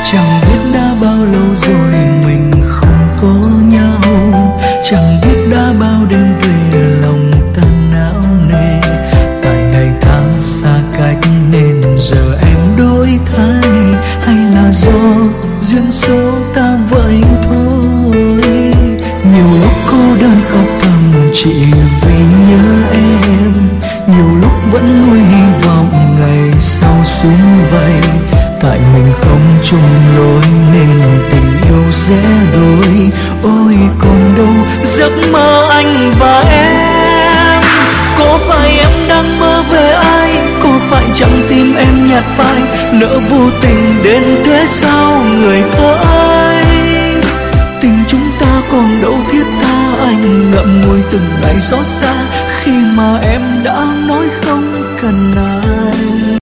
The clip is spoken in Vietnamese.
Chẳng biết đã bao lâu rồi mình không có nhau, chẳng biết đã bao đêm về lòng ta não nề. Tại ngày tháng xa cách nên giờ em đổi thay, hay là do duyên số ta vậy thôi. Nhiều lúc cô đơn khóc thầm chỉ vì nhớ em, nhiều lúc vẫn nuôi hy vọng ngày sau xứng vậy. Tại mình không chung lối nên tình yêu rẽ đôi. Ôi còn đâu giấc mơ anh và em. Có phải em đang mơ về ai, có phải chẳng tim em nhạt phai, nỡ vô tình đến thế sao người ơi. Tình chúng ta còn đâu thiết tha, anh ngậm ngùi từng ngày xót xa khi mà em đã nói không cần ai.